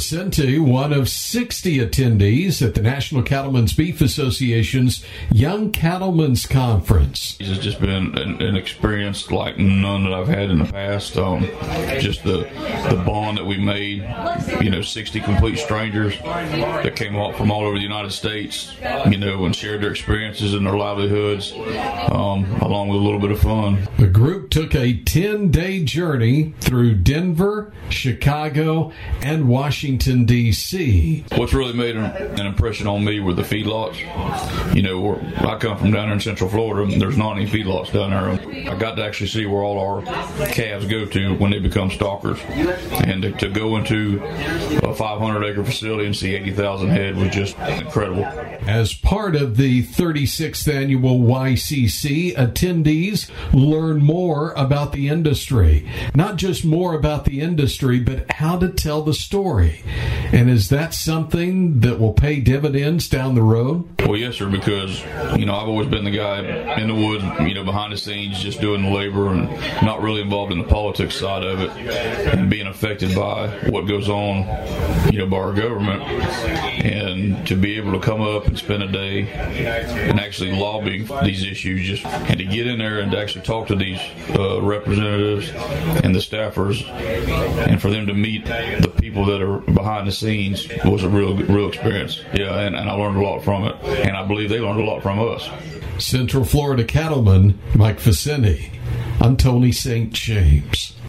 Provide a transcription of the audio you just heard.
Vicente, one of 60 attendees at the National Cattlemen's Beef Association's Young Cattlemen's Conference. It's just been an experience like none that I've had in the past. Just the bond that we made, 60 complete strangers that came up from all over the United States, and shared their experiences and their livelihoods, along with a little bit of fun. The group took a 10-day journey through Denver, Chicago, and Washington, D.C. What's really made an impression on me were the feedlots. I come from down there in Central Florida, and there's not any feedlots down there. I got to actually see where all our calves go to when they become stalkers. And to go into a 500-acre facility and see 80,000 head was just incredible. As part of the 36th annual YCC, attendees learn more about the industry. Not just more about the industry, but how to tell the story. And is that something that will pay dividends down the road? Well, yes, sir, because, I've always been the guy in the woods, behind the scenes, just doing the labor and not really involved in the politics side of it and being affected by what goes on, by our government. And to be able to come up and spend a day and actually lobby these issues, and to get in there and to actually talk to these representatives and the staffers, and for them to meet the people that are behind the scenes was a real experience. Yeah, and I learned a lot from it, and I believe they learned a lot from us. Central Florida cattleman Mike Vicente. I'm Tony St. James.